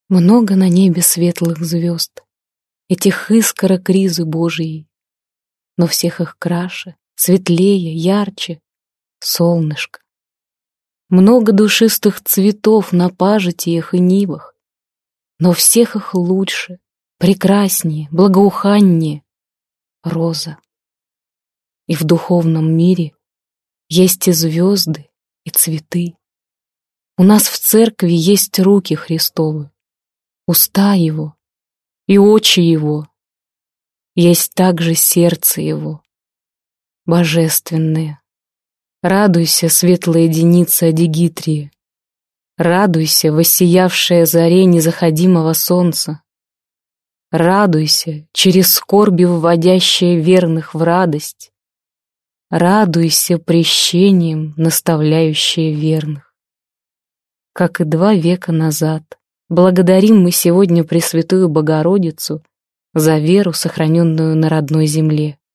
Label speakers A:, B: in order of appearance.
A: Много на небе светлых звезд, этих искорок ризы Божией, но всех их краше, светлее, ярче солнышко. Много душистых цветов на пажитиях и нивах, но всех их лучше, прекраснее, благоуханнее роза. И в духовном мире есть и звезды, и цветы. У нас в церкви есть руки Христовы, уста Его и очи Его. Есть также сердце Его, божественное. Радуйся, светлая деница Адигитрия, радуйся, воссиявшая заре незаходимого солнца. Радуйся, через скорби вводящая верных в радость. Радуйся прещением, наставляющая верных. Как и 2 века назад, благодарим мы сегодня Пресвятую Богородицу за веру, сохраненную на родной земле.